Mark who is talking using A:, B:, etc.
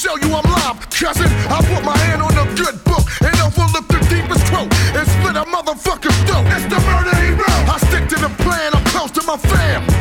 A: show you I'm live, cousin. I put my hand on the good book and overlook the deepest throat and split a motherfucker's throat. It's the murder he wrote. I stick to the plan, I'm close to my fam.